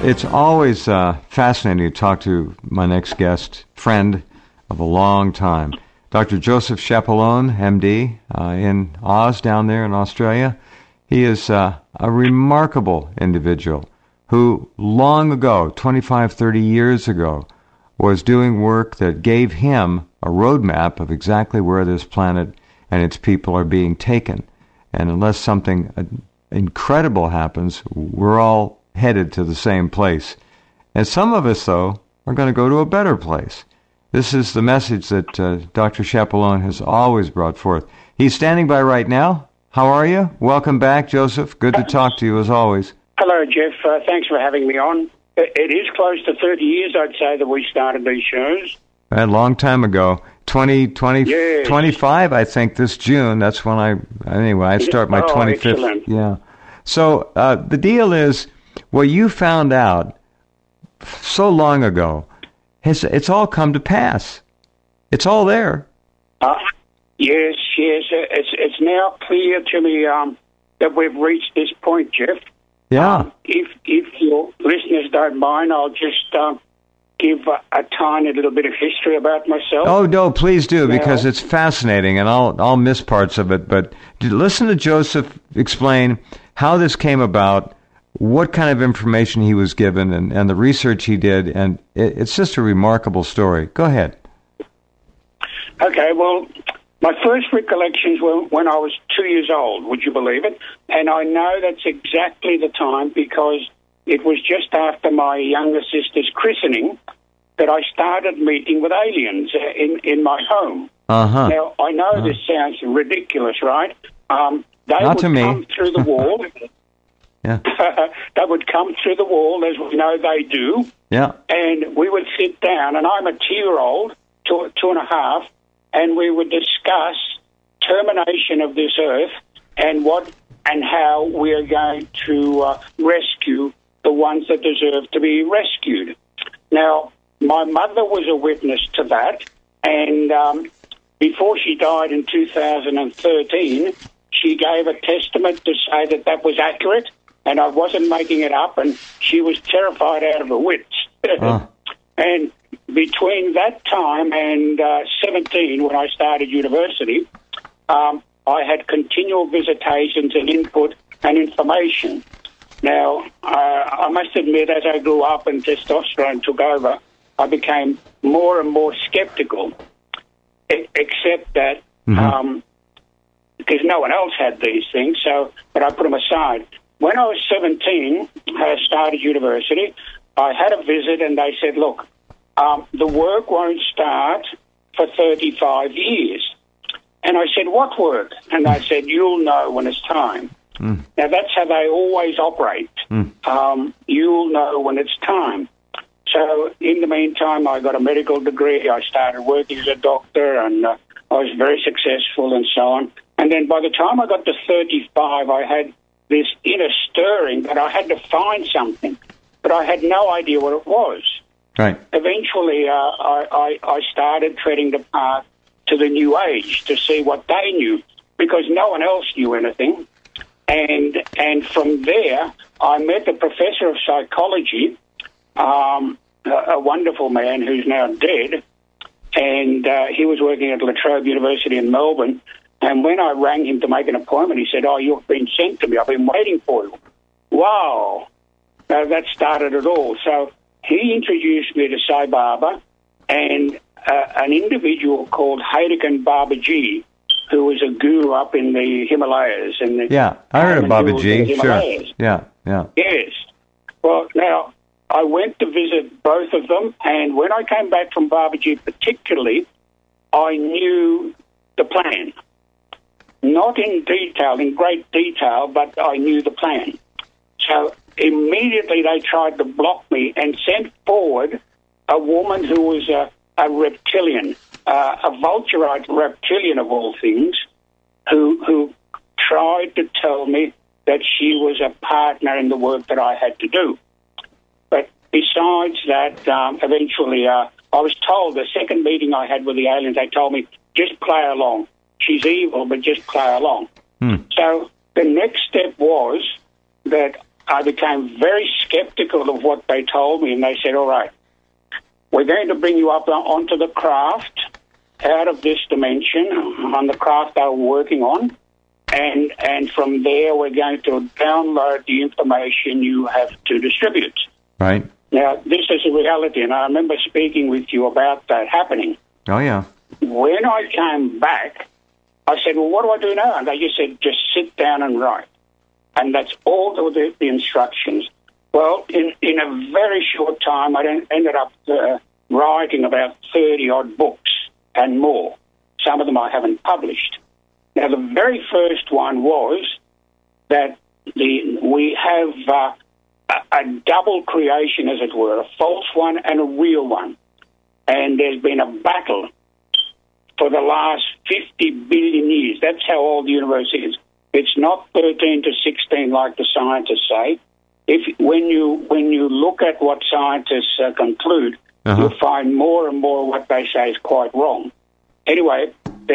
It's always fascinating to talk to my next guest, friend of a long time, Dr. Joseph Chapelon, MD, in Oz down there in Australia. He is a remarkable individual who long ago, 25, 30 years ago, was doing work that gave him a roadmap of exactly where this planet and its people are being taken. And unless something incredible happens, we're all headed to the same place. And some of us, though, are going to go to a better place. This is the message that Dr. Chapelon has always brought forth. He's standing by right now. How are you? Welcome back, Joseph. Good to talk to you, as always. Hello, Jeff. Thanks for having me on. It is close to 30 years, I'd say, that we started these shows. A long time ago. 25, yes. I think, this June. That's when I start my 25th. Excellent. Yeah. So the deal is, what you found out so long ago, it's all come to pass. It's all there. Yes. It's now clear to me that we've reached this point, Jeff. Yeah. If your listeners don't mind, I'll just give a tiny little bit of history about myself. Oh, no, please do, because it's fascinating, and I'll miss parts of it. But listen to Joseph explain how this came about, what kind of information he was given, and the research he did, and it's just a remarkable story. Go ahead. Okay, well, my first recollections were when I was 2 years old, would you believe it? And I know that's exactly the time because it was just after my younger sister's christening that I started meeting with aliens in my home. Uh-huh. Now, I know this sounds ridiculous, right? They Not would to me. come through the wall. Yeah. They would come through the wall, as we know they do. Yeah. And we would sit down, and I'm a 2-year-old, two and a half, and we would discuss termination of this earth and what and how we are going to rescue the ones that deserve to be rescued. Now, my mother was a witness to that, and before she died in 2013, she gave a testament to say that that was accurate, and I wasn't making it up, and she was terrified out of her wits. And between that time and 17, when I started university, I had continual visitations and input and information. Now, I must admit, as I grew up and testosterone took over, I became more and more skeptical, except that because no one else had these things, but I put them aside. When I was 17, I started university, I had a visit and they said, look, the work won't start for 35 years. And I said, what work? And they said, you'll know when it's time. Now, that's how they always operate. You'll know when it's time. So, in the meantime, I got a medical degree. I started working as a doctor, and I was very successful and so on. And then by the time I got to 35, I had this inner stirring that I had to find something, but I had no idea what it was. Right. Eventually, I started treading the path to the New Age to see what they knew, because no one else knew anything. And from there, I met a professor of psychology, a wonderful man who's now dead, and he was working at La Trobe University in Melbourne. And when I rang him to make an appointment, he said, oh, you've been sent to me. I've been waiting for you. Wow. That started it all. So he introduced me to Sai Baba and an individual called Haydn Babaji, who was a guru up in the Himalayas. Yeah, I heard of Babaji, sure. Yeah. Yes. Well, now, I went to visit both of them, and when I came back from Babaji particularly, I knew the plan. Not in detail, in great detail, but I knew the plan. So immediately they tried to block me and sent forward a woman who was a reptilian, a vulturite reptilian of all things, who tried to tell me that she was a partner in the work that I had to do. But besides that, eventually I was told, the second meeting I had with the aliens, they told me, just play along. She's evil, but just play along. So the next step was that I became very skeptical of what they told me, and they said, all right, we're going to bring you up onto the craft out of this dimension, on the craft they were working on, and from there we're going to download the information you have to distribute. Right. Now, this is a reality, and I remember speaking with you about that happening. Oh, yeah. When I came back, I said, well, what do I do now? And they just said, just sit down and write. And that's all the instructions. Well, in a very short time, I ended up writing about 30-odd books and more. Some of them I haven't published. Now, the very first one was that we have a double creation, as it were, a false one and a real one. And there's been a battle for the last 50 billion years. That's how old the universe is. It's not 13 to 16 like the scientists say. When you look at what scientists conclude, you'll find more and more what they say is quite wrong. Anyway,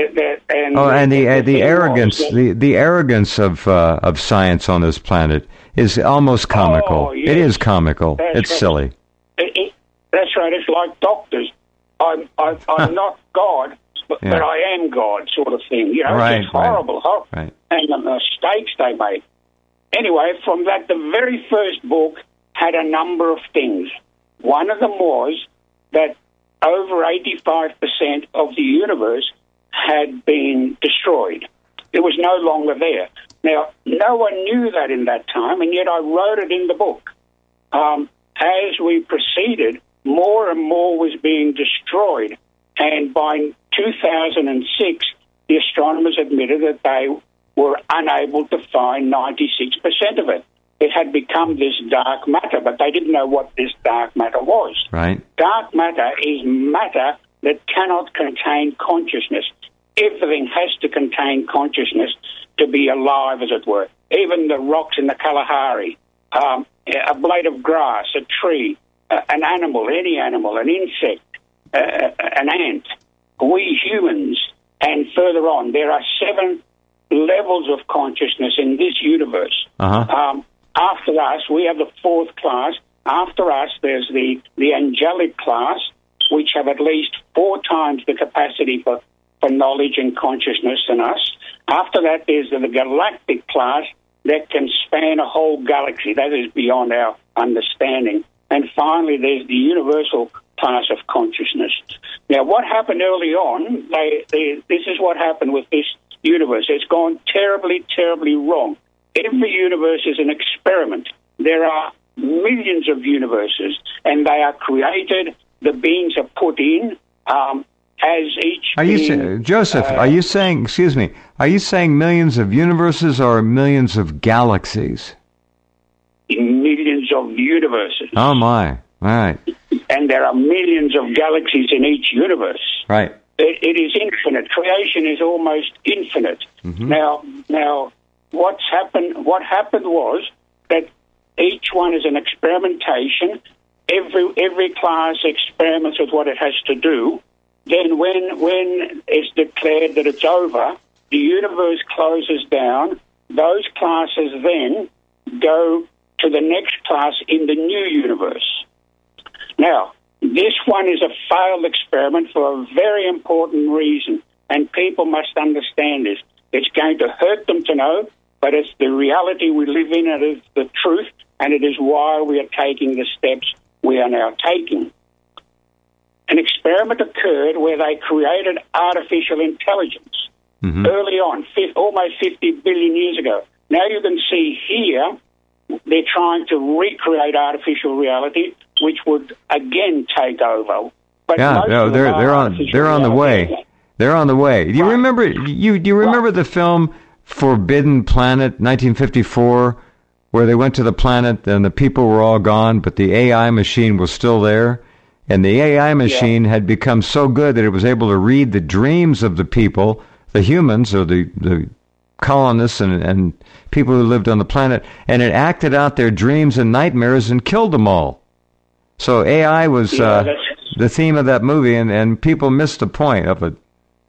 the arrogance of science on this planet is almost comical. Oh, yes. It is comical. It's silly. That's right. It's like doctors. I'm not God, but I am God, sort of thing. You know, it's just horrible. Right. And the mistakes they make. Anyway, from that, the very first book had a number of things. One of them was that over 85% of the universe had been destroyed. It was no longer there. Now, no one knew that in that time, and yet I wrote it in the book. As we proceeded, more and more was being destroyed. And by 2006, the astronomers admitted that they were unable to find 96% of it. It had become this dark matter, but they didn't know what this dark matter was. Right. Dark matter is matter that cannot contain consciousness. Everything has to contain consciousness to be alive, as it were. Even the rocks in the Kalahari, a blade of grass, a tree, an animal, any animal, an insect, an ant, we humans, and further on. There are 7 levels of consciousness in this universe. After us, we have the 4th class. After us, there's the angelic class, which have at least 4 times the capacity for knowledge and consciousness than us. After that, there's the galactic class that can span a whole galaxy. That is beyond our understanding. And finally, there's the universal class of consciousness. Now, what happened early on, this is what happened with this universe. It's gone terribly, terribly wrong. Every universe is an experiment. There are millions of universes, and they are created. The beings are put in as each. Joseph? Are you saying? Excuse me. Are you saying millions of universes or millions of galaxies? Millions of universes. Oh my! All right. And there are millions of galaxies in each universe. Right. It is infinite. Creation is almost infinite. Mm-hmm. Now, what happened was that each one is an experimentation. Every class experiments with what it has to do. Then when it's declared that it's over, the universe closes down. Those classes then go to the next class in the new universe. Now, this one is a failed experiment for a very important reason, and people must understand this. It's going to hurt them to know, but it's the reality we live in, it is the truth, and it is why we are taking the steps we are now taking. An experiment occurred where they created artificial intelligence early on, almost 50 billion years ago. Now you can see here they're trying to recreate artificial reality, which would again take over. But they're on the way. They're on the way. Do you remember? Do you remember the film Forbidden Planet, 1954, where they went to the planet and the people were all gone, but the AI machine was still there, and the AI machine had become so good that it was able to read the dreams of the people, the humans or the colonists and people who lived on the planet, and it acted out their dreams and nightmares and killed them all. So AI was the theme of that movie, and people missed the point of it.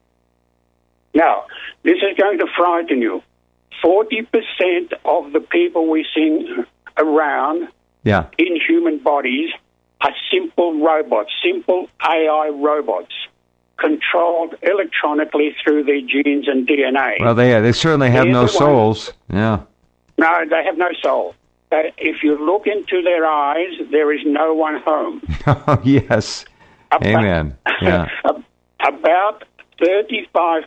Now, this is going to frighten you. 40% of the people we see around Yeah. in human bodies are simple robots, simple AI robots, controlled electronically through their genes and DNA. Well, they certainly have They're no the souls. Yeah. No, they have no soul. If you look into their eyes, there is no one home. Oh, yes. Amen. Yeah. About 35%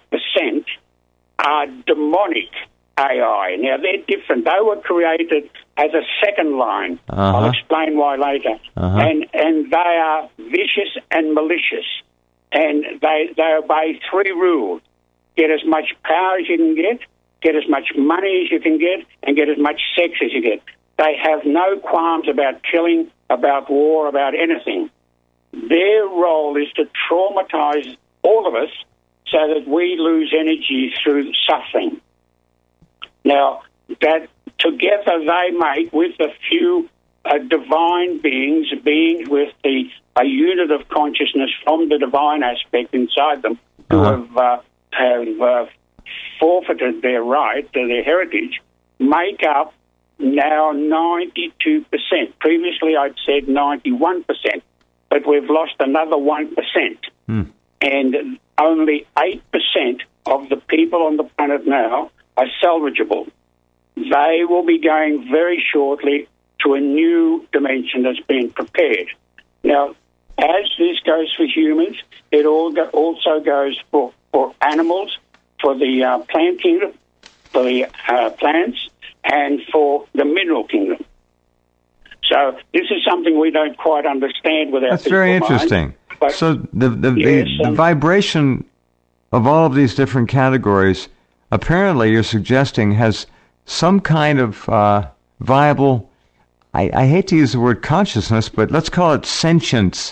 are demonic AI. Now, they're different. They were created as a second line. I'll explain why later. And they are vicious and malicious. And they obey three rules. Get as much power as you can get as much money as you can get, and get as much sex as you get. They have no qualms about killing, about war, about anything. Their role is to traumatize all of us so that we lose energy through suffering. Now, that together they make with a few divine beings with a unit of consciousness from the divine aspect inside them, who have forfeited their right to their heritage, make up now 92%. Previously I'd said 91%, but we've lost another 1%. And only 8% of the people on the planet now are salvageable. They will be going very shortly to a new dimension that's been prepared. Now, as this goes for humans, it also goes for animals, for the plant kingdom, for the plants, and for the mineral kingdom. So this is something we don't quite understand with our That's very interesting. But, so the vibration of all of these different categories, apparently you're suggesting, has some kind of viable, I hate to use the word consciousness, but let's call it sentience.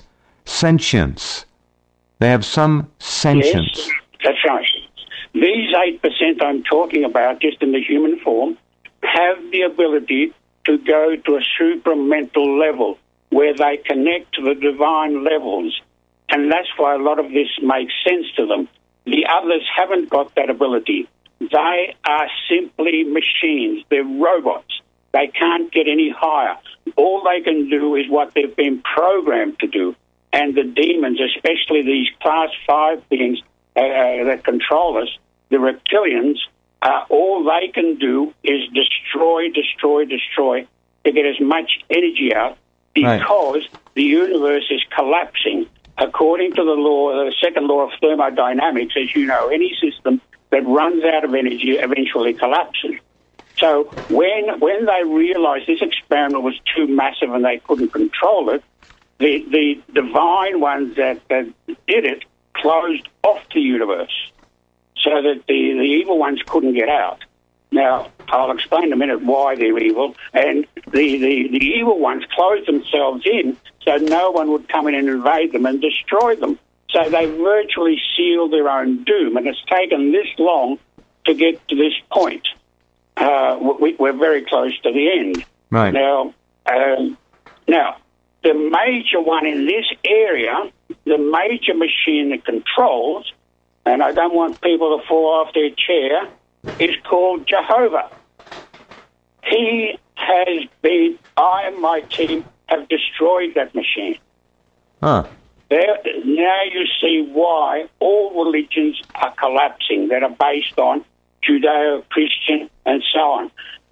They have some sentience. Yes, that's right. These 8% I'm talking about, just in the human form, have the ability to go to a supramental level where they connect to the divine levels. And that's why a lot of this makes sense to them. The others haven't got that ability. They are simply machines. They're robots. They can't get any higher. All they can do is what they've been programmed to do. And the demons, especially these class 5 beings that control us, the reptilians, all they can do is destroy to get as much energy out, because the universe is collapsing. According to the second law of thermodynamics, as you know, any system that runs out of energy eventually collapses. So when they realized this experiment was too massive and they couldn't control it, the divine ones that did it closed off the universe so that the evil ones couldn't get out. Now, I'll explain in a minute why they're evil. And the evil ones closed themselves in so no one would come in and invade them and destroy them. So they virtually sealed their own doom. And it's taken this long to get to this point. We're very close to the end. Right. Now, the major one in this area, the major machine that controls, and I don't want people to fall off their chair, is called Jehovah. He has been, I and my team have destroyed that machine. Huh. Now you see why all religions are collapsing that are based on Judeo-Christian and so on.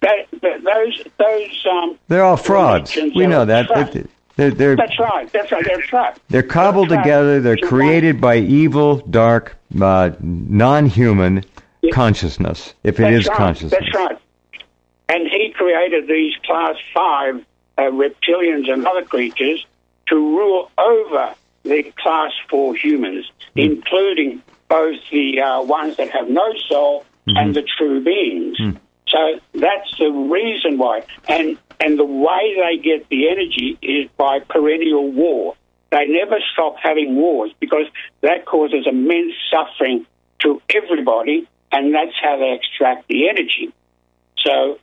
They're all frauds. We know that. That's right. They're cobbled together. They're created by evil, dark, non-human consciousness, if it is consciousness. That's right. And he created these class 5 reptilians and other creatures to rule over the class 4 humans, including both the ones that have no soul and the true beings. So that's the reason why. And the way they get the energy is by perennial war. They never stop having wars because that causes immense suffering to everybody, and that's how they extract the energy. So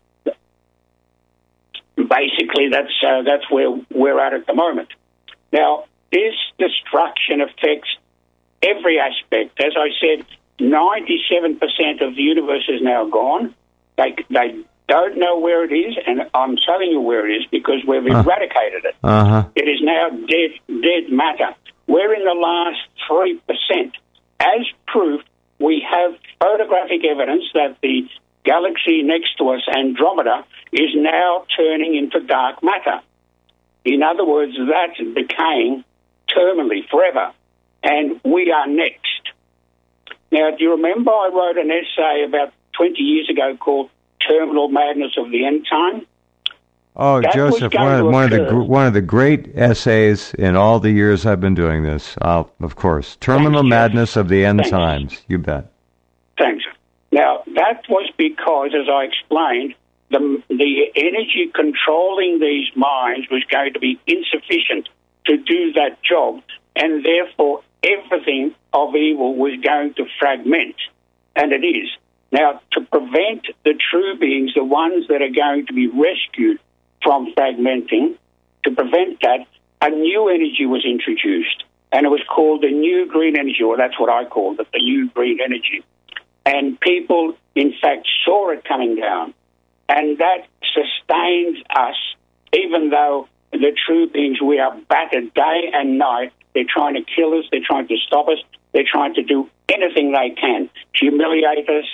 basically that's where we're at the moment. Now, this destruction affects every aspect. As I said, 97% of the universe is now gone. They don't know where it is, and I'm telling you where it is because we've eradicated it. It is now dead matter. We're in the last 3%. As proof, we have photographic evidence that the galaxy next to us, Andromeda, is now turning into dark matter. In other words, that's decaying terminally forever, and we are next. Now, do you remember I wrote an essay about 20 years ago called Terminal Madness of the End Time? Oh, that Joseph, one of the great essays in all the years I've been doing this, of course. Terminal Madness of the End Times, you bet. Thanks. Now, that was because, as I explained, the energy controlling these minds was going to be insufficient to do that job, and therefore everything of evil was going to fragment, and it is. Now, to prevent the true beings, the ones that are going to be rescued from fragmenting, to prevent that, a new energy was introduced, and it was called the new green energy, or that's what I called it, the new green energy. And people, in fact, saw it coming down, and that sustains us, even though the true beings, we are battered day and night. They're trying to kill us, they're trying to stop us, they're trying to do anything they can, humiliate us,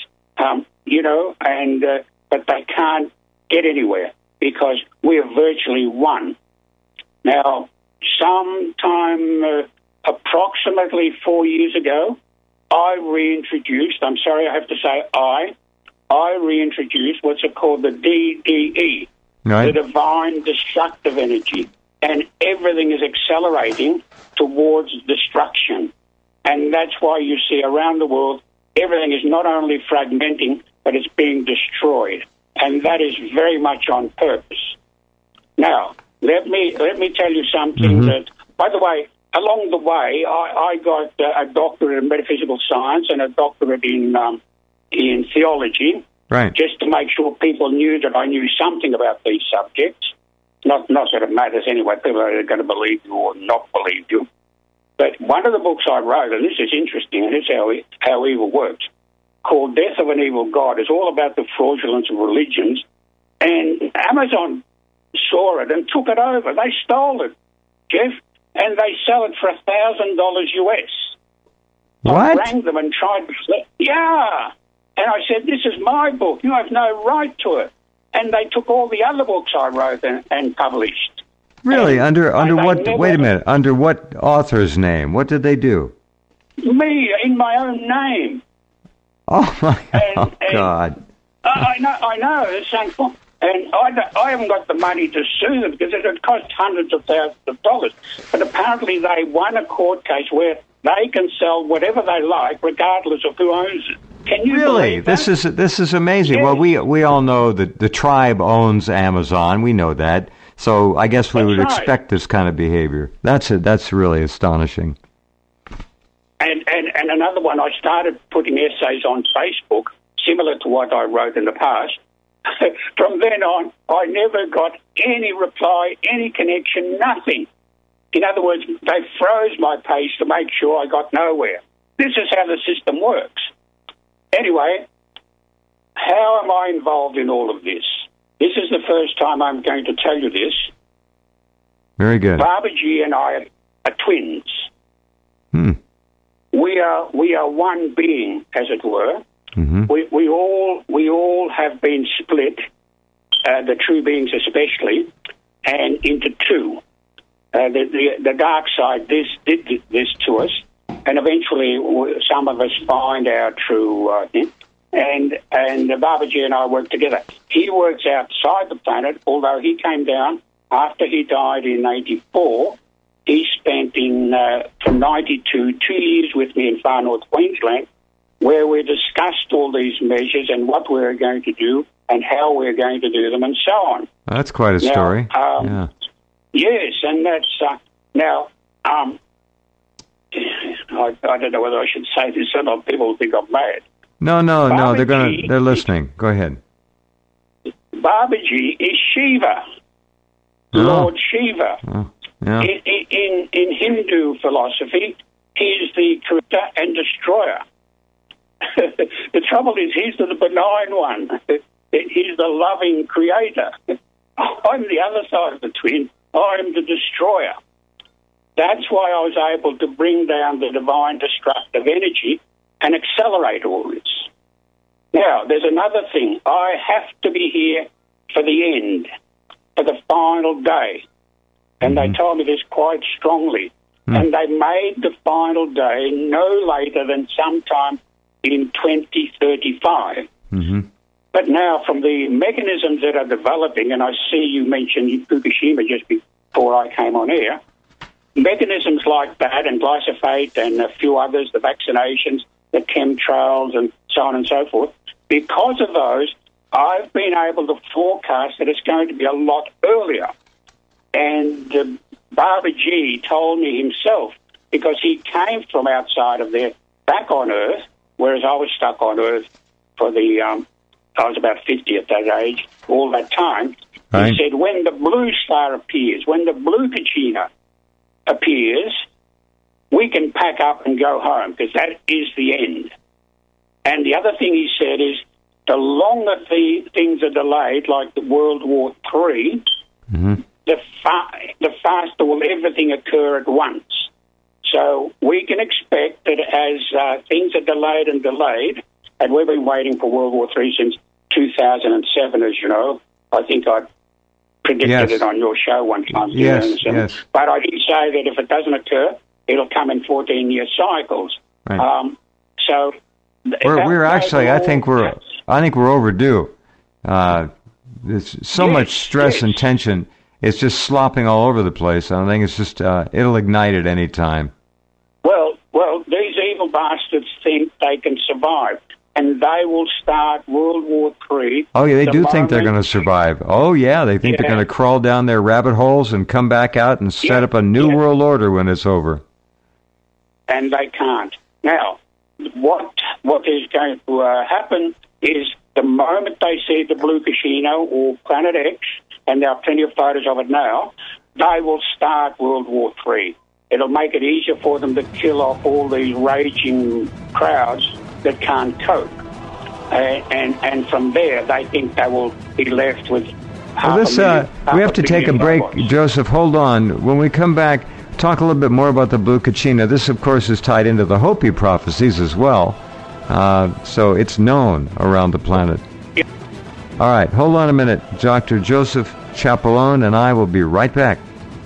but they can't get anywhere because we are virtually one. Now, sometime approximately 4 years ago, I reintroduced what's called the DDE, right. The Divine Destructive Energy, and everything is accelerating towards destruction. And that's why you see around the world, everything is not only fragmenting, but it's being destroyed. And that is very much on purpose. Now, let me tell you something that, by the way, along the way, I got a doctorate in metaphysical science and a doctorate in theology, right? Just to make sure people knew that I knew something about these subjects. Not that it matters anyway. People are going to believe you or not believe you. But one of the books I wrote, and this is interesting, and this is how evil works, called Death of an Evil God, is all about the fraudulence of religions. And Amazon saw it and took it over. They stole it, Jeff, and they sell it for $1,000 US. What? I rang them and tried to say, yeah. And I said, this is my book. You have no right to it. And they took all the other books I wrote and published. Really? Under what? Wait a minute. Under what author's name? What did they do? Me, in my own name. Oh my God! I know. It's shameful. And I haven't got the money to sue them because it would cost hundreds of thousands of dollars. But apparently they won a court case where they can sell whatever they like, regardless of who owns it. Can you really? believe that? This is amazing. Yeah. Well, we all know that the tribe owns Amazon. We know that. So I guess we would expect this kind of behavior. That's really astonishing. And another one, I started putting essays on Facebook, similar to what I wrote in the past. From then on, I never got any reply, any connection, nothing. In other words, they froze my page to make sure I got nowhere. This is how the system works. Anyway, how am I involved in all of this? This is the first time I'm going to tell you this. Very good. Babaji and I are twins. We are one being, as it were. Mm-hmm. We all have been split, the true beings especially, and into two. The dark side did this to us, and eventually some of us find our true thing. And Babaji and I work together. He works outside the planet, although he came down after he died in 84. He spent from 92 2 years with me in far north Queensland, where we discussed all these measures and what we were going to do and how we were going to do them and so on. That's quite a story. Yeah. Yes, and that's now. I don't know whether I should say this or not. People will think I'm mad. No. They're listening. Go ahead. Babaji is Shiva, Lord Shiva. Oh. Yeah. In Hindu philosophy, he's the creator and destroyer. The trouble is, he's the benign one. He's the loving creator. I'm the other side of the twin. I'm the destroyer. That's why I was able to bring down the divine destructive energy and accelerate all this. Now, there's another thing. I have to be here for the end, for the final day. And they told me this quite strongly. And they made the final day no later than sometime in 2035. But now, from the mechanisms that are developing, and I see you mentioned Fukushima just before I came on air, mechanisms like that and glyphosate and a few others, the vaccinations, the chemtrails and so on and so forth, because of those, I've been able to forecast that it's going to be a lot earlier. And Baba G told me himself, because he came from outside of there back on Earth, whereas I was stuck on Earth for I was about 50 at that age, all that time. Right. He said, when the blue star appears, when the blue Kachina appears, we can pack up and go home, because that is the end. And the other thing he said is, the longer things are delayed, like the World War III, the faster will everything occur at once. So we can expect that as things are delayed, and we've been waiting for World War III since 2007, as you know. I think I predicted it on your show one time. Yes. But I did say that if it doesn't occur, it'll come in 14-year cycles. Right. So we're actually, I think we're overdue. There's so much stress and tension. It's just slopping all over the place. I think it's just it'll ignite at any time. Well, these evil bastards think they can survive, and they will start World War III. Oh, yeah, they do think they're going to survive. Oh, yeah, they think they're going to crawl down their rabbit holes and come back out and set up a new world order when it's over. And they can't. Now, what is going to happen is the moment they see the blue Kashino or Planet X, and there are plenty of photos of it now, they will start World War III. It'll make it easier for them to kill off all these raging crowds that can't cope. And from there, they think they will be left with we have to take a break, robots. Joseph. Hold on. When we come back, talk a little bit more about the blue Kachina. This, of course, is tied into the Hopi prophecies as well. So it's known around the planet. Yeah. All right, hold on a minute. Dr. Joseph Chapelone and I will be right back.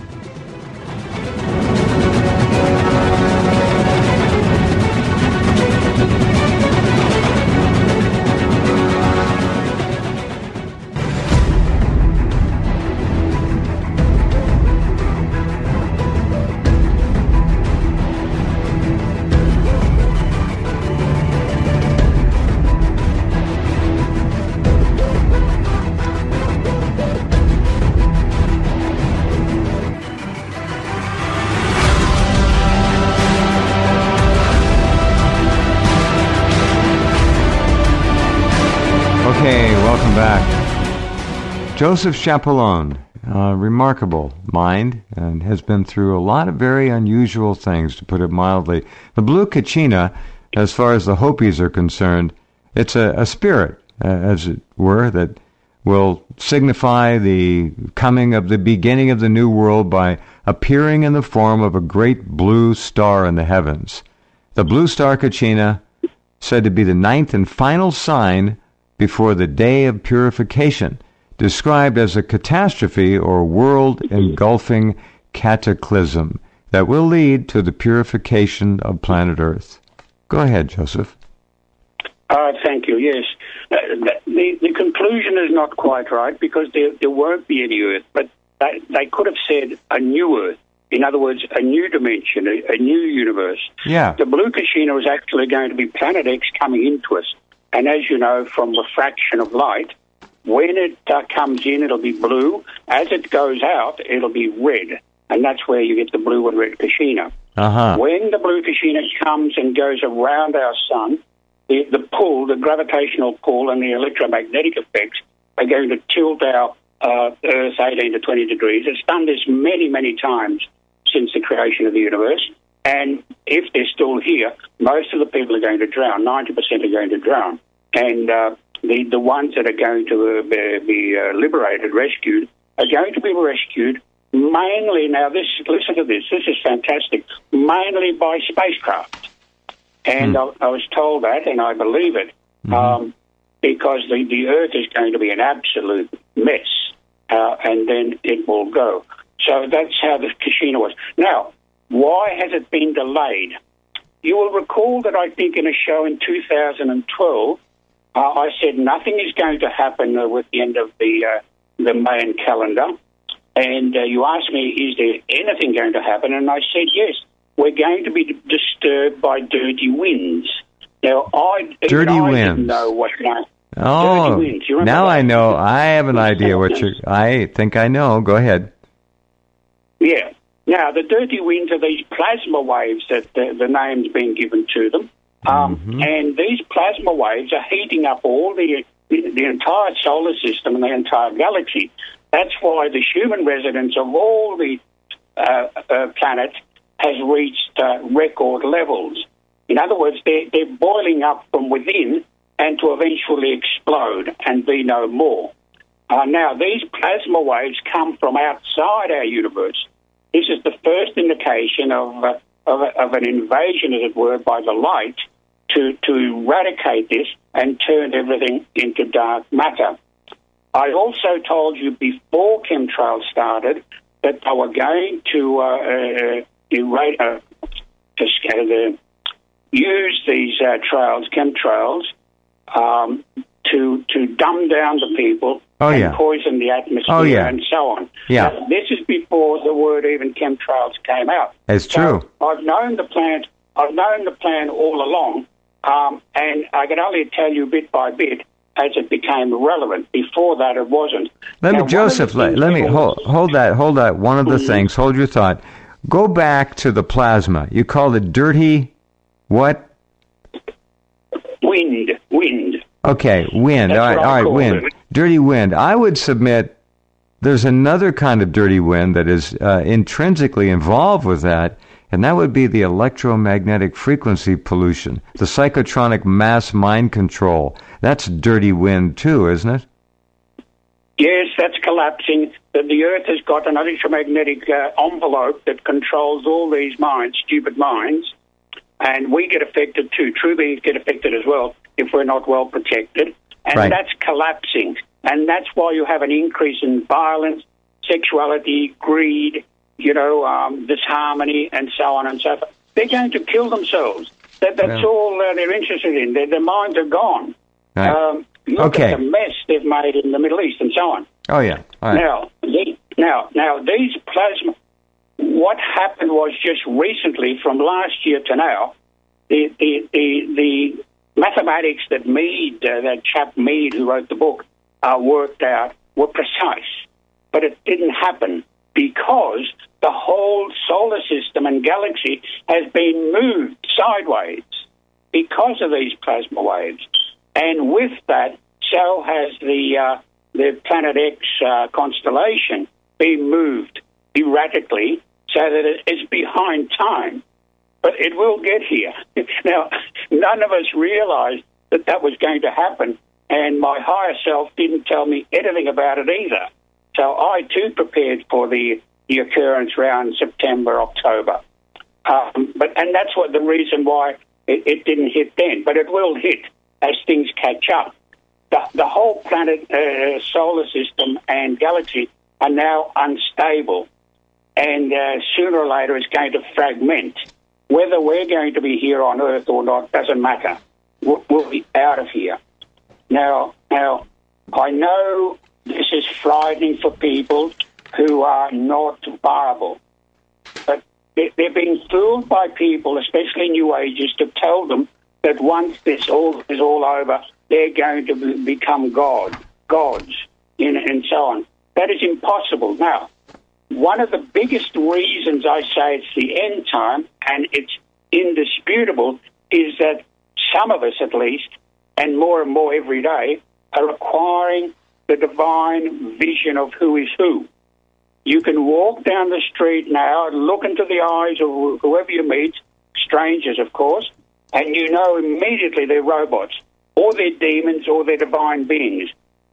Okay, welcome back. Joseph Chapelone, remarkable mind, and has been through a lot of very unusual things, to put it mildly. The blue Kachina, as far as the Hopis are concerned, it's a spirit, as it were, that will signify the coming of the beginning of the new world by appearing in the form of a great blue star in the heavens. The blue star Kachina, said to be the ninth and final sign before the day of purification, described as a catastrophe or world-engulfing cataclysm that will lead to the purification of planet Earth. Go ahead, Joseph. Thank you, yes. The conclusion is not quite right, because there won't be any Earth, but they could have said a new Earth. In other words, a new dimension, a new universe. Yeah. The blue Kachina is actually going to be Planet X coming into us. And as you know, from refraction of light, when it comes in, it'll be blue. As it goes out, it'll be red. And that's where you get the blue and red Kachina. When the blue Kachina comes and goes around our sun, the pull, the gravitational pull and the electromagnetic effects are going to tilt our Earth 18 to 20 degrees. It's done this many, many times since the creation of the universe. And if they're still here, most of the people are going to drown. 90% are going to drown. And the ones that are going to be liberated, rescued, are going to be rescued mainly, now listen to this is fantastic, mainly by spacecraft. And I was told that, and I believe it, because the Earth is going to be an absolute mess, and then it will go. So that's how the Kashina was. Now, why has it been delayed? You will recall that I think in a show in 2012, I said nothing is going to happen with the end of the Mayan calendar. And you asked me, is there anything going to happen? And I said, yes, we're going to be disturbed by dirty winds. Now, I didn't know what kind. Oh, dirty winds. Now that? I know. I have an idea I think I know. Go ahead. Yeah. Now, the dirty winds are these plasma waves that the name's been given to them. And these plasma waves are heating up all the entire solar system and the entire galaxy. That's why the human residence of all the planets has reached record levels. In other words, they're boiling up from within and to eventually explode and be no more. Now, these plasma waves come from outside our universe. This is the first indication of an invasion, as it were, by the light to eradicate this and turn everything into dark matter. I also told you before chemtrails started that they were going to use these chemtrails, to dumb down the people and poison the atmosphere and so on. Yeah. Now, this is before the word even chemtrails came out. It's true. I've known the plan all along, and I can only tell you bit by bit as it became relevant. Before that, it wasn't. Let me hold that. One of the things, hold your thought. Go back to the plasma. You called it dirty what? Wind. Okay, wind. All right, wind. It. Dirty wind. I would submit there's another kind of dirty wind that is intrinsically involved with that, and that would be the electromagnetic frequency pollution, the psychotronic mass mind control. That's dirty wind too, isn't it? Yes, that's collapsing. The Earth has got an electromagnetic envelope that controls all these minds, stupid minds, and we get affected too. True beings get affected as well if we're not well protected, and that's collapsing. And that's why you have an increase in violence, sexuality, greed, disharmony, and so on and so forth. They're going to kill themselves. That's all they're interested in. Their minds are gone. Right. Look at the mess they've made in the Middle East and so on. Oh, yeah. All right. Now, these plasma, what happened was just recently, from last year to now, the mathematics that Mead, that chap Mead who wrote the book, worked out were precise. But it didn't happen because the whole solar system and galaxy has been moved sideways because of these plasma waves. And with that, so has the Planet X constellation been moved erratically so that it's behind time. But it will get here. Now, none of us realized that was going to happen, and my higher self didn't tell me anything about it either. So I, too, prepared for the occurrence around September, October. And that's the reason why it didn't hit then. But it will hit as things catch up. The whole planet, solar system and galaxy are now unstable. And sooner or later it's going to fragment. Whether we're going to be here on Earth or not doesn't matter. We'll be out of here. Now, I know this is frightening for people who are not viable. But they're being fooled by people, especially New Agers, to tell them that once this all is all over, they're going to become gods, and so on. That is impossible. Now, one of the biggest reasons I say it's the end time, and it's indisputable, is that some of us at least, and more every day, are acquiring the divine vision of who is who. You can walk down the street now and look into the eyes of whoever you meet, strangers of course, and you know immediately they're robots. or they're demons, or they're divine beings.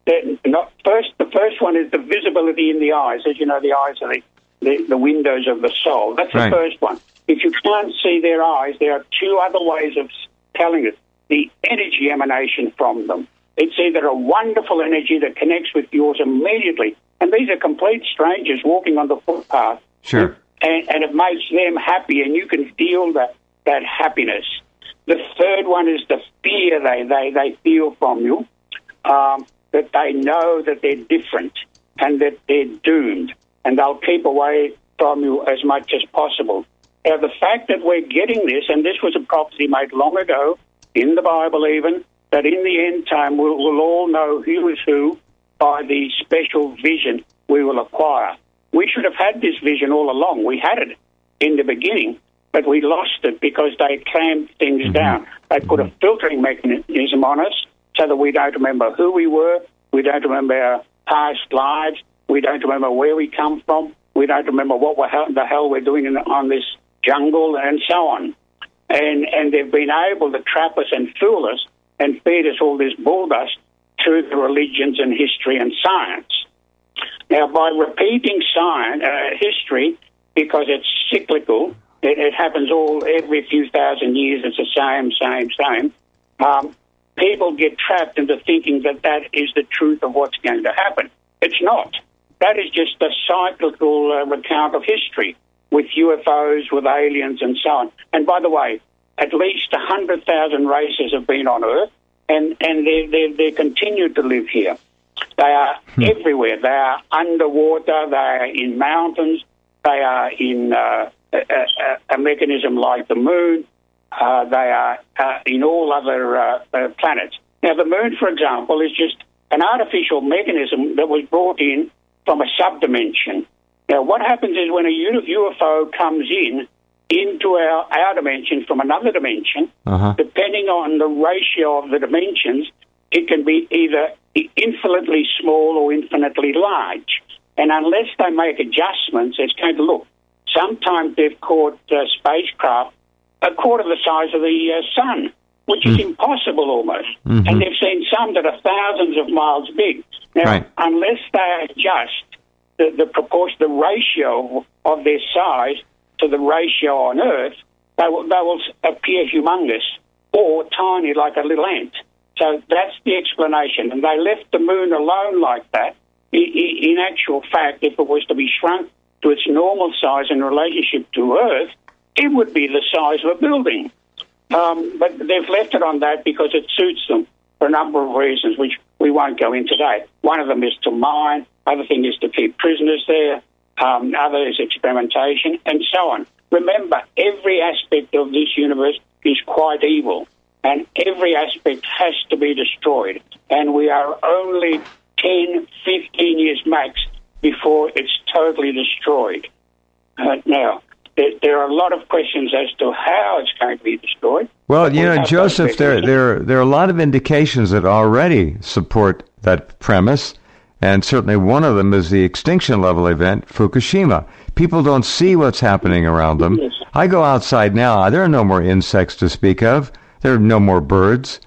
The first one is the visibility in the eyes. As you know, the eyes are the windows of the soul. That's the first one. If you can't see their eyes, there are two other ways of telling it. The energy emanation from them. It's either a wonderful energy that connects with yours immediately, and these are complete strangers walking on the footpath. Sure. And it makes them happy, and you can feel that happiness. The third one is the fear they feel from you, that they know that they're different and that they're doomed, and they'll keep away from you as much as possible. Now, the fact that we're getting this, and this was a prophecy made long ago, in the Bible even, that in the end time we'll all know who is who by the special vision we will acquire. We should have had this vision all along. We had it in the beginning, but we lost it because they clamped things down. They put a filtering mechanism on us so that we don't remember who we were, we don't remember our past lives, we don't remember where we come from, we don't remember what the hell we're doing on this jungle, and so on. And they've been able to trap us and fool us and feed us all this bull dust through the religions and history and science. Now, by repeating history, because it's cyclical, it happens every few thousand years, it's the same, people get trapped into thinking that is the truth of what's going to happen. It's not. That is just a cyclical recount of history with UFOs, with aliens, and so on. And by the way, at least 100,000 races have been on Earth, and they continue to live here. They are everywhere. They are underwater. They are in mountains. They are in a mechanism like the moon. They are in all other planets. Now, the moon, for example, is just an artificial mechanism that was brought in from a subdimension. Now, what happens is when a UFO comes into our dimension from another dimension, depending on the ratio of the dimensions, it can be either infinitely small or infinitely large. And unless they make adjustments, it's going to look. Sometimes they've caught spacecraft a quarter the size of the sun, which is impossible almost. And they've seen some that are thousands of miles big. Now, unless they adjust the proportion, the ratio of their size to the ratio on Earth, they will appear humongous or tiny like a little ant. So that's the explanation. And they left the moon alone like that. In actual fact, if it was to be shrunk to its normal size in relationship to Earth, it would be the size of a building. But they've left it on that because it suits them for a number of reasons, which we won't go into today. One of them is to mine. Other thing is to keep prisoners there. Other is experimentation, and so on. Remember, every aspect of this universe is quite evil, and every aspect has to be destroyed. And we are only 10, 15 years max before it's totally destroyed. Now, there are a lot of questions as to how it's going to be destroyed. Well, Joseph, there are a lot of indications that already support that premise. And certainly one of them is the extinction level event, Fukushima. People don't see what's happening around them. Yes. I go outside now. There are no more insects to speak of. There are no more birds.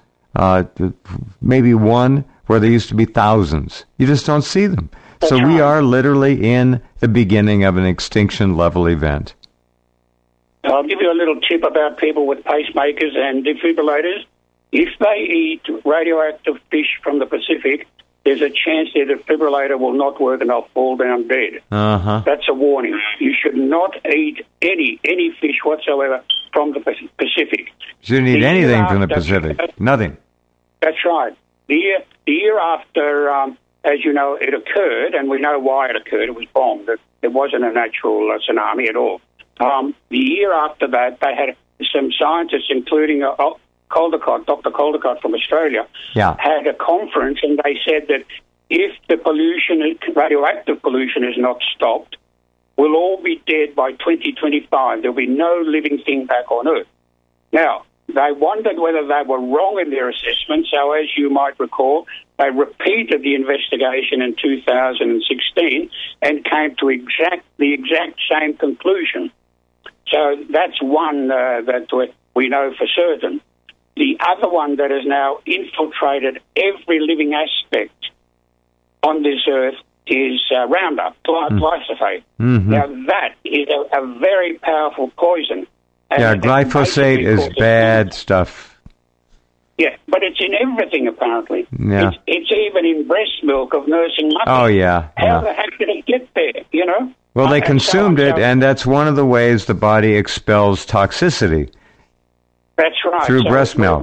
Maybe one where there used to be thousands. You just don't see them. So we are literally in the beginning of an extinction level event. I'll give you a little tip about people with pacemakers and defibrillators. If they eat radioactive fish from the Pacific, there's a chance their defibrillator will not work and they'll fall down dead. That's a warning. You should not eat any fish whatsoever from the Pacific. You shouldn't eat anything from the Pacific. Nothing. That's right. The year after, as you know, it occurred, and we know why it occurred. It was bombed. It wasn't a natural tsunami at all. The year after that, they had some scientists, including Caldecott, Dr. Caldecott from Australia, had a conference, and they said that if the radioactive pollution is not stopped, we'll all be dead by 2025. There'll be no living thing back on Earth. Now, they wondered whether they were wrong in their assessment, so as you might recall, they repeated the investigation in 2016 and came to the exact same conclusion. So that's one that we know for certain. the other one that has now infiltrated every living aspect on this earth is Roundup, glyphosate. Mm-hmm. Now, that is a very powerful poison. And glyphosate is bad stuff. Yeah, but it's in everything, apparently. Yeah. It's even in breast milk of nursing mothers. Oh, yeah. How the heck did it get there, you know? Well, they consumed it, and that's one of the ways the body expels toxicity. That's right. Through breast milk.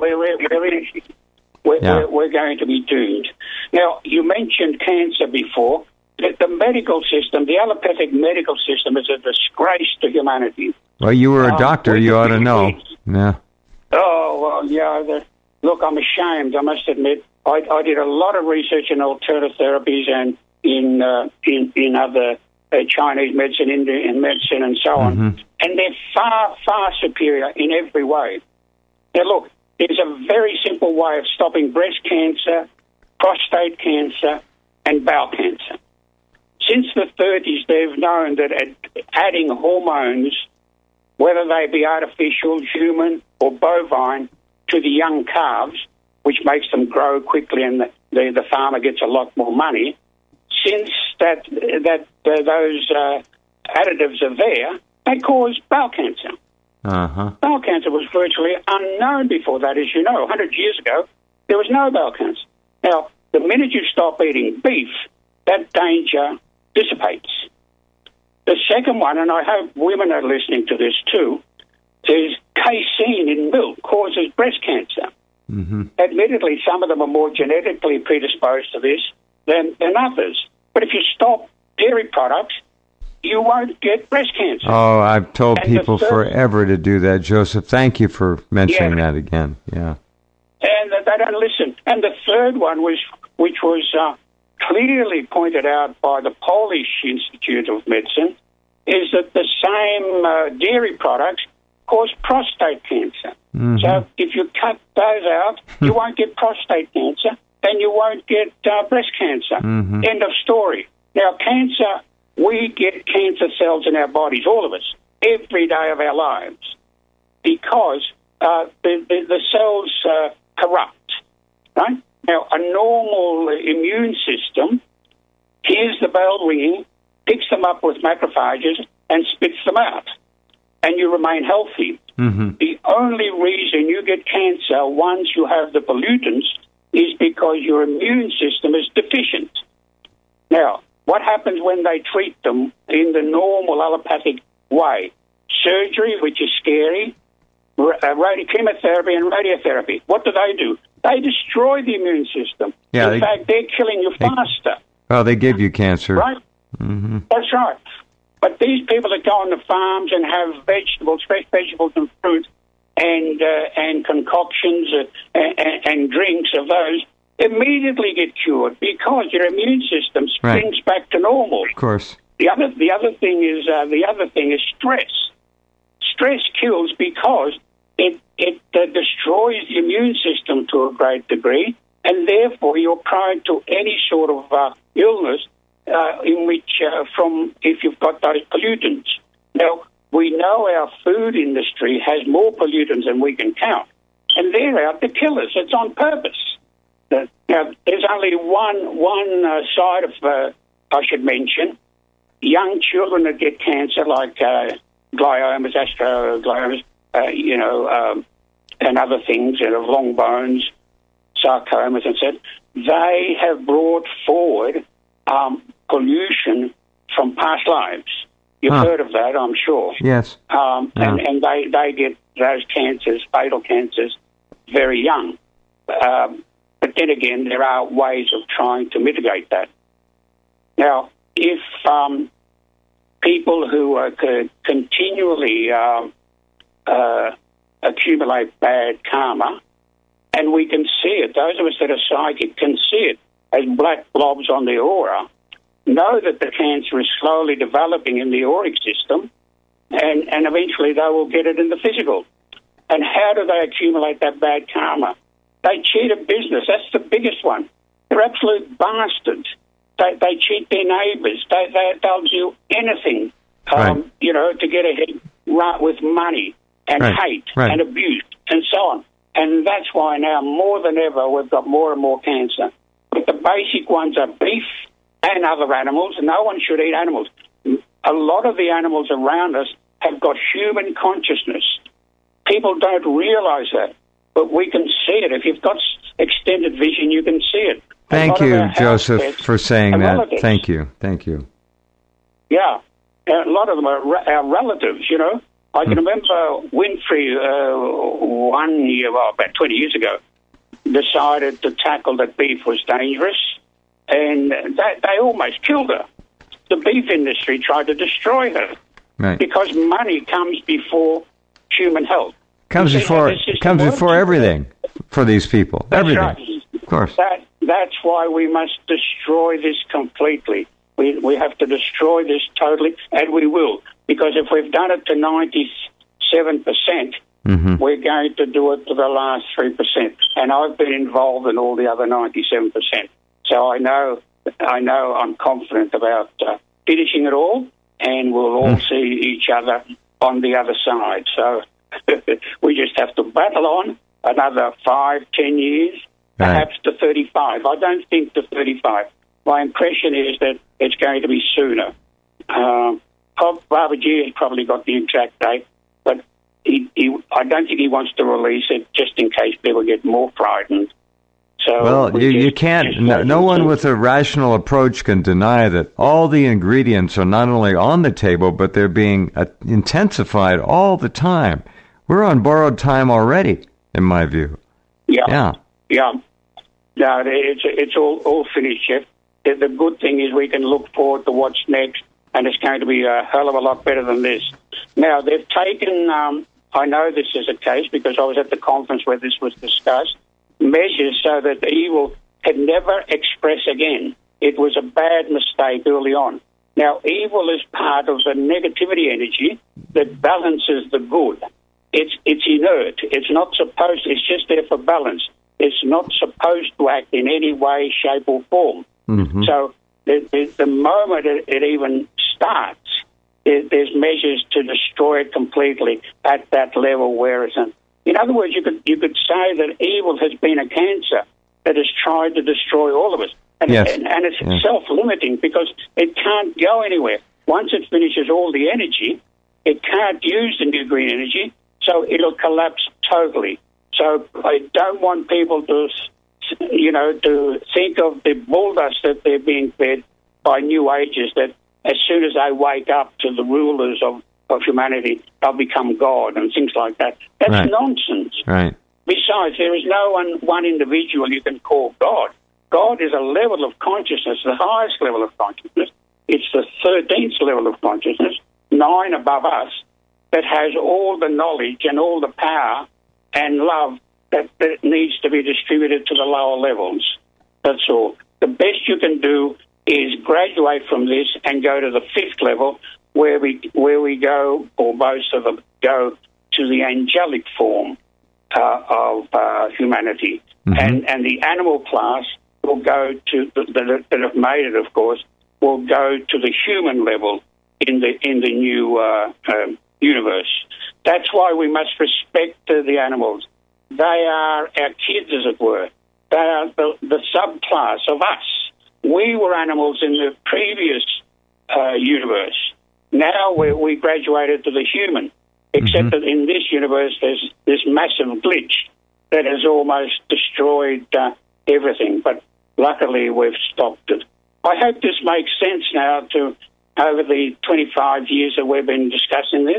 We're going to be doomed. Now, you mentioned cancer before. The medical system, the allopathic medical system, is a disgrace to humanity. Well, you were a doctor. You ought to know. Yeah. Oh, well, yeah. Look, I'm ashamed, I must admit. I did a lot of research in alternative therapies and in other Chinese medicine, Indian medicine, and so on. Mm-hmm. And they're far, far superior in every way. Now, look, there's a very simple way of stopping breast cancer, prostate cancer, and bowel cancer. Since the 30s, they've known that adding hormones, whether they be artificial, human, or bovine, to the young calves, which makes them grow quickly and the farmer gets a lot more money, since those additives are there, they cause bowel cancer. Uh-huh. Bowel cancer was virtually unknown before that, as you know. 100 years ago, there was no bowel cancer. Now, the minute you stop eating beef, that danger dissipates. The second one, and I hope women are listening to this too, is casein in milk causes breast cancer. Mm-hmm. Admittedly, some of them are more genetically predisposed to this than others. But if you stop dairy products, you won't get breast cancer. Oh, I've told people forever to do that, Joseph. Thank you for mentioning that again. Yeah. And they don't listen. And the third one which was clearly pointed out by the Polish Institute of Medicine, is that the same dairy products cause prostate cancer. Mm-hmm. So if you cut those out, you won't get prostate cancer and you won't get breast cancer. Mm-hmm. End of story. Now, cancer, we get cancer cells in our bodies, all of us, every day of our lives, because the cells corrupt, right? Now, a normal immune system hears the bell ringing, picks them up with macrophages, and spits them out, and you remain healthy. Mm-hmm. The only reason you get cancer once you have the pollutants is because your immune system is deficient. Now, what happens when they treat them in the normal allopathic way? Surgery, which is scary, chemotherapy and radiotherapy. What do? They destroy the immune system. Yeah, in fact, they're killing you faster. Oh, they give you cancer. Right? Mm-hmm. That's right. But these people that go on the farms and have vegetables, fresh vegetables and fruit, and concoctions and drinks of those, immediately get cured because your immune system springs back to normal. Of course. The other thing is stress. Stress kills because it destroys the immune system to a great degree, and therefore you're prone to any sort of illness in which from if you've got those pollutants. Now, we know our food industry has more pollutants than we can count, and they're out to kill us. It's on purpose. Now, there's only one side of, I should mention, young children that get cancer, like gliomas, astrogliomas, and other things, and of long bones, sarcomas, and so they have brought forward pollution from past lives. You've heard of that, I'm sure. Yes. And they get those cancers, fatal cancers, very young. But then again, there are ways of trying to mitigate that. Now, if people who continually accumulate bad karma, and we can see it, those of us that are psychic can see it as black blobs on the aura, know that the cancer is slowly developing in the auric system, and eventually they will get it in the physical. And how do they accumulate that bad karma? They cheat a business. That's the biggest one. They're absolute bastards. They cheat their neighbours. They'll do anything, to get ahead with money and hate and abuse and so on. And that's why now, more than ever, we've got more and more cancer. But the basic ones are beef and other animals. No one should eat animals. A lot of the animals around us have got human consciousness. People don't realise that, but we can see it. If you've got extended vision, you can see it. Thank you, Joseph, for saying that. Relatives. Thank you. Thank you. Yeah, a lot of them are our relatives, you know. I can remember Winfrey 1 year, well, about 20 years ago, decided to tackle that beef was dangerous, and they almost killed her. The beef industry tried to destroy her, right? Because money comes before human health. Comes before everything for these people. That's everything, right. Of course. That's why we must destroy this completely. We have to destroy this totally, and we will. Because if we've done it to 97%, we're going to do it to the last 3%. And I've been involved in all the other 97%. So I know I'm confident about finishing it all, and we'll all see each other on the other side. So we just have to battle on another 5, 10 years, perhaps to 35. I don't think to 35. My impression is that it's going to be sooner. Babaji has probably got the exact date, but I don't think he wants to release it just in case people get more frightened. So well, you can't. No one with a rational approach can deny that all the ingredients are not only on the table, but they're being intensified all the time. We're on borrowed time already, in my view. Yeah. No, it's all finished, Jeff. The good thing is we can look forward to what's next, and it's going to be a hell of a lot better than this. Now, they've taken, I know this is a case because I was at the conference where this was discussed, measures so that the evil can never express again. It was a bad mistake early on. Now, evil is part of the negativity energy that balances the good. It's inert. It's not supposed, it's just there for balance. It's not supposed to act in any way, shape, or form. So the moment it even starts, there's measures to destroy it completely at that level where it's in other words, you could say that evil has been a cancer that has tried to destroy all of us. And, and it's self-limiting because it can't go anywhere. Once it finishes all the energy, it can't use the new green energy, so it'll collapse totally. So I don't want people to think of the bull dust that they're being fed by New Ages, that as soon as they wake up to the rulers of humanity, they'll become God and things like that. That's nonsense. Right. Besides, there is no one individual you can call God. God is a level of consciousness, the highest level of consciousness. It's the 13th level of consciousness, 9 above us, that has all the knowledge and all the power and love that needs to be distributed to the lower levels. That's all. The best you can do is graduate from this and go to the 5th level, where we go, or most of them go, to the angelic form of humanity. And the animal class will go to, that have made it, of course, will go to the human level in the new universe. That's why we must respect the animals. They are our kids, as it were. They are the subclass of us. We were animals in the previous universe. Now we graduated to the human, except that in this universe there's this massive glitch that has almost destroyed everything. But luckily we've stopped it. I hope this makes sense now to over the 25 years that we've been discussing this.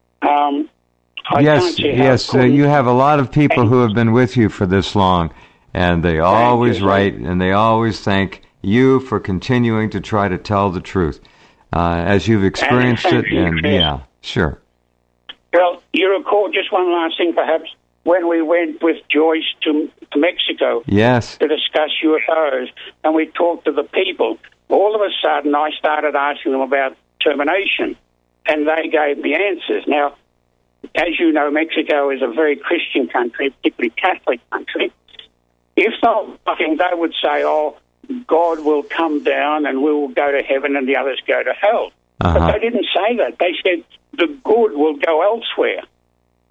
Yes. You have a lot of people who have been with you for this long, and they always write and they always thank you for continuing to try to tell the truth, as you've experienced it. And sure. Well, you recall just one last thing, perhaps, when we went with Joyce to Mexico to discuss UFOs, and we talked to the people. All of a sudden, I started asking them about termination, and they gave me answers. Now, as you know, Mexico is a very Christian country, particularly Catholic country. If not, I think they would say, God will come down and we will go to heaven and the others go to hell. But they didn't say that. They said the good will go elsewhere.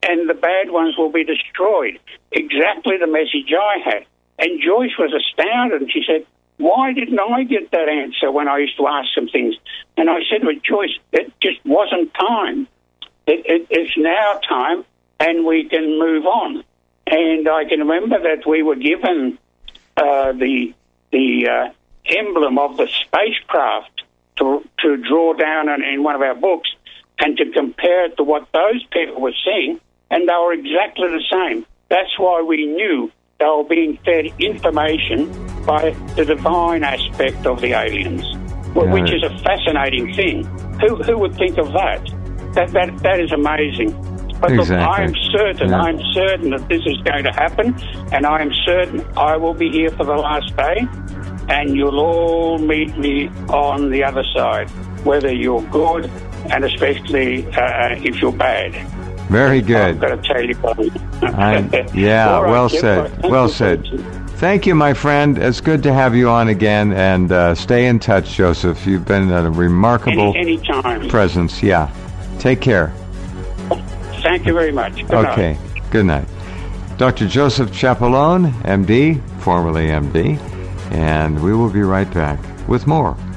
and the bad ones will be destroyed. Exactly the message I had. And Joyce was astounded, and she said, why didn't I get that answer when I used to ask some things? And I said, well, Joyce, it just wasn't time. It's now time, and we can move on. And I can remember that we were given the emblem of the spacecraft to draw down in one of our books and to compare it to what those people were seeing, and they were exactly the same. That's why we knew they were being fed information by the divine aspect of the aliens, which is a fascinating thing. Who would think of that? That is amazing. But exactly. Look, I'm certain that this is going to happen, and I am certain I will be here for the last day, and you'll all meet me on the other side, whether you're good and especially if you're bad. Very good. I've got to tell you, buddy. Yeah, right, well Jim, said. Well said. Thank you, my friend. It's good to have you on again, and stay in touch, Joseph. You've been a remarkable anytime. presence. Yeah. Take care. Thank you very much. Good okay. night. Good night. Dr. Joseph Chapelone, MD, formerly MD, and we will be right back with more.